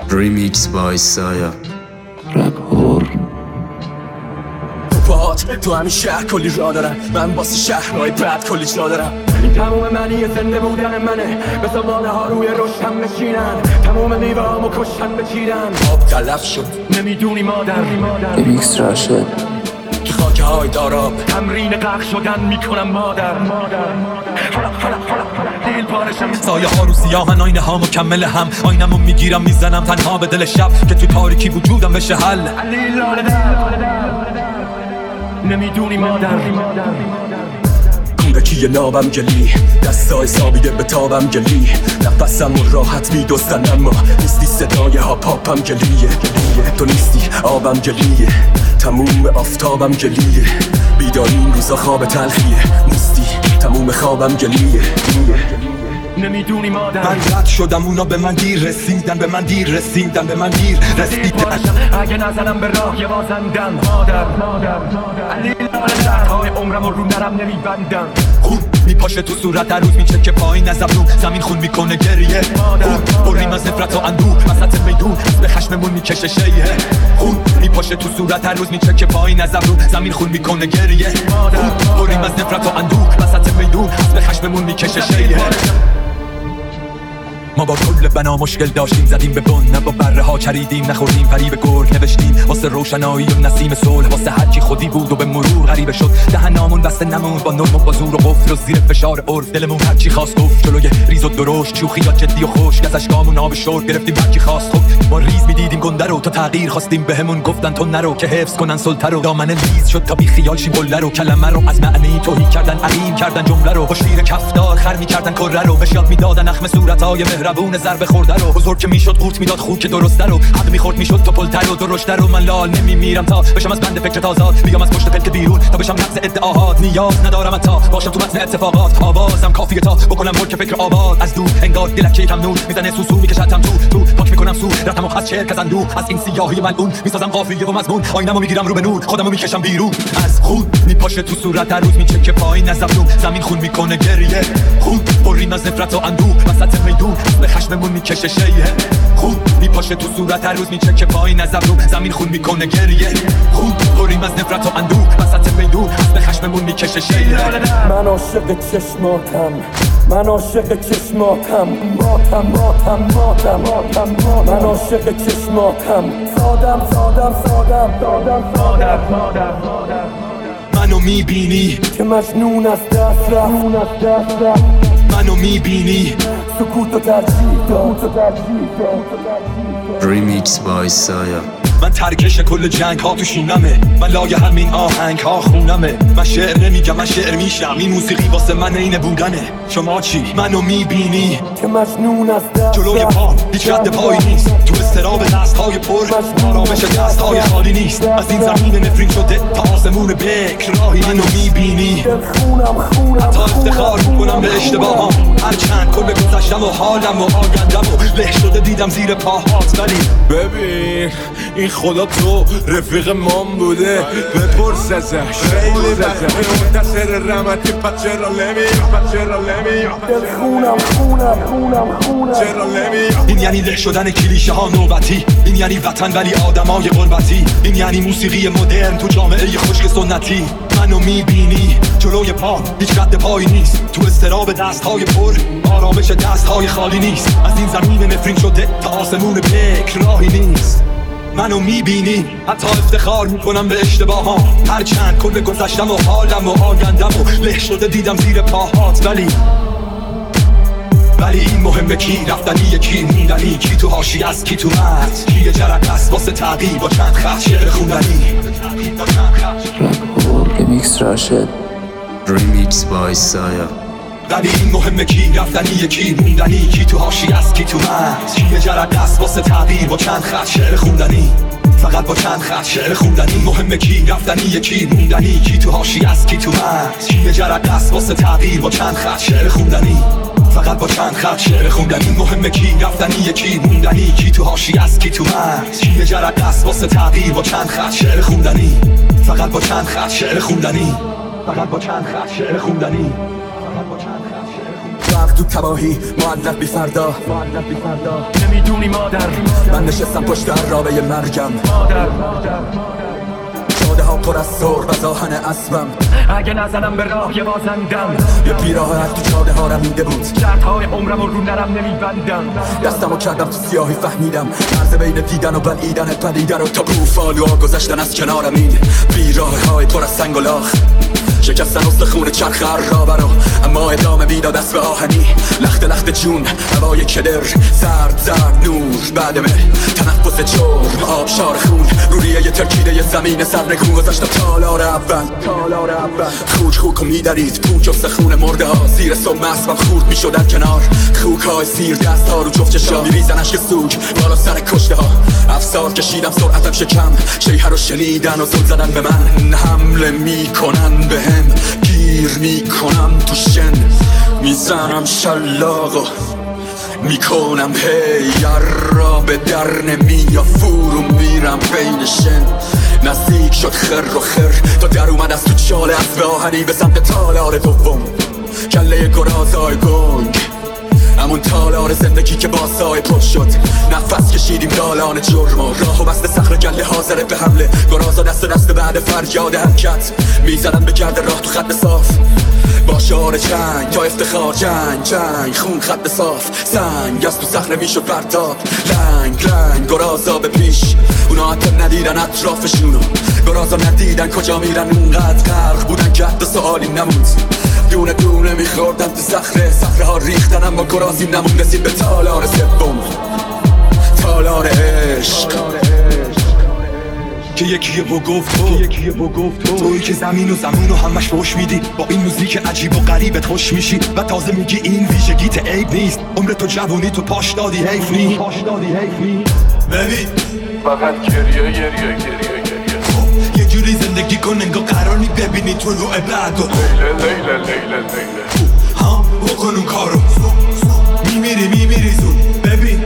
Remix by Saya. تو همین شهر کلی را دارم، من واسه شهرهای بد کلی جا دارم. این تموم منی زنده بودن منه، به زبانه ها روی روشم نشینن، تموم میوه‌هامو کشتن بچیدن. آب تلف شد نمیدونی مادر ریمیکس راشد خاکه های داراب تمرین غرق شدن میکنم مادر دیل پارشم. سایه ها رو سیاهن، آینه ها مکمل هم، آینمو میگیرم میزنم تنها به دل شب که تو تاریکی وجودم بشه حل. نمیدونی مادر کودکی نابم گلی، دستای سابیده به تابم گلی، نفسم و راحت میدوستن اما نیستی صدای ها پاپم گلیه. تو نیستی آبم گلیه، تموم آفتابم گلیه، بیداری این روزا خواب تلخیه، نیستی تموم خوابم گلیه. نمیدونی مادر من رد شدم، اونا به من دیر رسیدن، به من دیر رسیدن، به من دیر رسیدن. اگه نزنم به راه یه بازندم مادر علی لعنت‌های عمرم رو نرم نمیبندم. خون میپاشه تو صورت، هر روز میچکه پایین از ابرو، زمین خون میکنه گریه. خون بریم از نفرت و اندوه، وسط میدون به خشممون میکشه شیه. خون میپاشه تو صورت، هر روز میچکه پایین از ابرو، زمین خون میکنه گریه. خون بریم از نفرت و اندوه، وسط میدون به خشممون میکشه شیه. ما با کل بنا مشکل داشتیم، زدیم به بن، نه با بره ها چریدیم، نخوردیم فریب گرگ، نوشتیم واسه روشنایی و نسیم صلح، واسه هرچی خودی بود و به مرور غریبه شد. دهنامون بسته نموند با نرم و با زور و قفل و زیر فشار عرف، دلمون هرچی خواست گفت، جلوی ریز و درشت، شوخیات جدی و خشک، از اشکامون آب شرب گرفتیم هرچی خواست. خب ما ریز میدیدیم گنده رو، تا تغییر خواستیم بهمون گفتن تو نرو، که حفظ کنن سلطه رو. دامن لیز شد تا بی خیال شیم قله رو، کلمه رو از معنی توهی کردن، عقیم کردن جمله رو، با شیر کفدار خر میکردن کره رو، بشاد میدادن اخم صورتای مهربون ضربه خورده رو. بزرگ که میشد قورت میداد خوک درسته رو، حق میخورد میشد تو پلتر و درشته رو. من لال نمیمیرم تا بشم از بند فکر آزاد، بیام از پشت پلک بیرون تا بشم نقص ادعاهات. نیاز ندارم تا باشم تو متن اتفاقات، آوازم کافیه تا بکنم ملک فکر آباد. از دور انگار دلک یکم نور میزنه، سوسو میکشتم تو پاک میکنم صورتمو از شرک از اندوه، از این سیاهی ملعون میسازم قافیه و مضمون، آینمو میگیرم رو به نور، خودمو میکشم بیرون. از خون میپاشه تو صورت، هر روز میچکه پایین از ابرو، زمین خون میکنه گریه. خون بریم از نفرت و اندوه، وسط میدون به خشممون میکشه شیه. خون میپاشه تو صورت، هر روز میچکه پایین از ابرو، زمین خون میکنه گریه. خون بریم از نفرت و اندوه، وسط میدون به خشممون میکشه شیه. من عاشق چشماتم، من عاشق چشماتم، ماتم من عاشق چشماتم، سادم منو میبینی که مجنون از دست رفت، منو میبینی سکوت و ترجیح داد. Remix by Saya. من ترکش کل جنگ ها تو شونمه، من لای همین آهنگ ها خونمه. من شعر نمیگم، من شعر میشم، این موسیقی واسه من اینه بودنه. شما چی؟ منو میبینی که مجنون از دست جلوی پا هیچ رد پایی نیست، تو استراب دست های پر آرامش دست های خالی نیست. از این زمین نفرین شده تا آسمون بکر راهی. منو میبینی حتی افتخار میکنم به اشتباهام، هرچند کل گذشتم و حالم و آگندم و له شده دیدم زیر پاهات. ولی ببین این خدا تو رفیق مام بوده، بپرس ازش خیلی منتصر رحمتی، پس چرا نمی چرا نمی. این یعنی له شدن کلیشه ها نوبتی، این یعنی وطن ولی آدمای غربتی، این یعنی موسیقی مدرن تو جامعه خشک سنتی. منو میبینی جلوی پا هیچ رد پایی نیست، تو استراب دست های پر آرامش دست های خالی نیست. از این زمین نفرین شده تا آسمون بکر راهی نیست. منو میبینی حتی افتخار میکنم به اشتباهام، هرچند کل گذشتم و حالم و آگندم و له شده دیدم زیر پاهات. ولی این مهمه کی رفتنی، کی موندنی، کی تو حاشیه است کی تو متن، کی جرقه است واسه تغییر با چند خط شعر خوندنی. ریمیکس راشد Remix by Saya. ولی این مهمه کی رفتنی، کی موندنی، کی تو حاشیه است کی تو متن، کی جرقه است واسه تغییر با چند خط شعر خوندنی. فقط با چند خط شعر خوندنی. مهمه کی رفتنی، کی موندنی، کی تو حاشیه است کی تو متن، کی جرقه است واسه تغییر با چند خط شعر خوندنی. فقط با چند خط شعر خوندنی. مهمه کی رفتنی، کی موندنی، کی تو حاشیه است کی تو متن، کی جرقه است واسه تغییر با چند خط شعر خوندنی. فقط با چند خط شعر خوندنی. فقط با چند خط شعر خوندنی. وقت تو تباهی معلق بی فردا، نمیدونی مادر من نشستم پشت عرابه مرگم جاده ها پر از سرب از آهن اسبم اگه نزنم به راه یه بازندم یه بیراه تو جاده ها رمیده بود شرطهای عمرم رو نرم نمیبندم دستمو کردم تو سیاهی فهمیدم مرز بین دیدن و بلعیدن پدیده رو تا بوفالوها گذشتن از کنارم این بیراه های پر از سنگ و لاخ شکستن استخون چرخ عرابه رو اما ادامه میداد دست به آهنی لخت لخت جون هوای کدر زرد نور بعد مه تنفس جرم آبشار خون روریه یه ترکیده یه زمین سرنگون گذاشتم تالار اول خوک میدرید پوک استخون مرده ها زیر سم اسبم خورد میشد در کنار خوک های سیر دست ها رو جفت چشام میریزن اشک سوگ بالا سر کشته ها افسار کشیدم سرعتم شکم شیهر رو شنیدن و زل زدن به من حمله میکنن به هم گیر میکنم تو شن میزنم شلاقو میکنم هی را به در نمیا فرو میرم بین شن نزدیک شد خر و خر تا در اومد از تو چاله از به آهنی به سمت تالار دوم کله گرازای گنگ همون تالار زندگی که با سای پر شد نفس کشیدیم دالان جرم و راه و بست صخره گله حاضره به حمله گرازا دست بعد فریاد حرکت میزدن به گرد راه تو خط صاف با شعار جنگ تا افتخار جنگ خون خط صاف سنگ از تو صخره میشد پرتاب لنگ گرازا به پیش اونا حتی ندیدن اطرافشونو گرازا ندیدن کجا میرن اونقدر غرق بودن که حتی سوالی نموند دونه دونه میخوردن تو صخره ها ریختن اما گرازی نمون رسید به تالار سوم تالار عشق که یکیه با گفت توی که زمین و زمون و همش فوش میدی با این موزیک عجیب و غریبت خوش میشی و تازه میگی این ویژگیت عیب نیست عمر تو جوونی تو پاش دادی حیف نی ببین فقط گریه یه جوری زندگی کن انگار قرار نی ببینی تو رو بعدو لیله ها بکن اون کارو میمیری زود ببین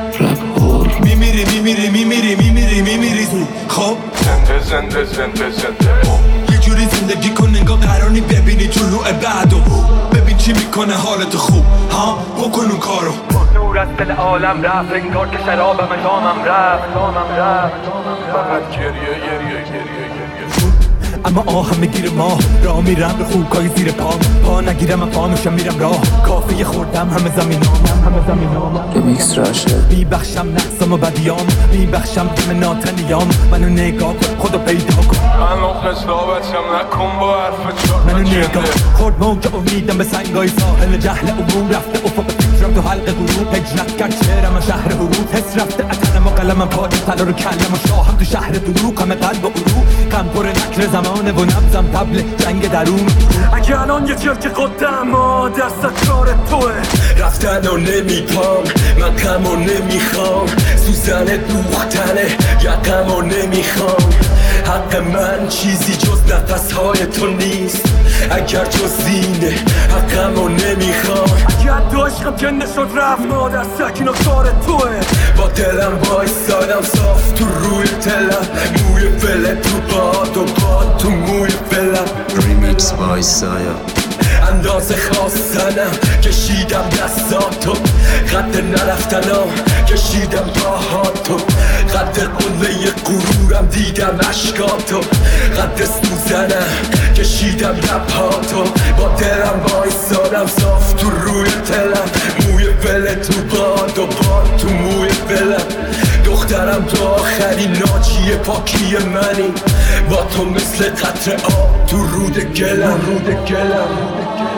میمیری زود خب زنده یه جوری زندگی کن انگار قرار نی ببینی تو رو بعدو ببین چی میکنه حالت خوب ها بکن اون کارو نور از دل عالم رفت انگار که شرابم جامم رفت فقط گریه اما آهم میگیره ما راه میرم به خوکای زیر پا نگیرم من پاموشم میرم راه کافی خوردم همه زمینام ریمیکس راشد میبخشم نقصم و بدیام میبخشم دم ناتنیام منو نگاه کن خودو پیدا کن من قصابتم نکن با حرف چار منو نگاه خورد موج امیدم به سنگای ساحل جهل عموم رفته افق فکرم تو حلق غروب هجرت کرد شعرم شهر حروف حس رفته اتنم و قلمم پای طلا رو کلم و شاهم تو شهر دروغ همه قلب و عروق غم پر نکر زمانه و نبزم تبل جنگ درون اگه الان یه جرک قدم دست کار توه رفتن و نمیپام من غم و نمیخوام سوزن دوختنه یقم و نمیخوام حق من چیزی جز نفسهای تو نیست اگر جزینه حقم و نمیخوام اگر تو عشقم کنده شد رفت مادر سکین و کار توه با دلم بایستادم صاف تو روی تلم موی فله تو باد و باد تو موی فلم Remix by Saya. اندازه خواستنم کشیدم دستاتو قد نرفتنم کشیدم باهاتو قد قله غرورم دیدم عشقاتو قد سوزنم کشیدم لبهاتو با دلم بایستادم صاف تو روی تلم موی فله تو باد و باد تو موی فلم دخترم تو آخرین ناجی پاکی منی با تو مثل قطره آب تو رود گلم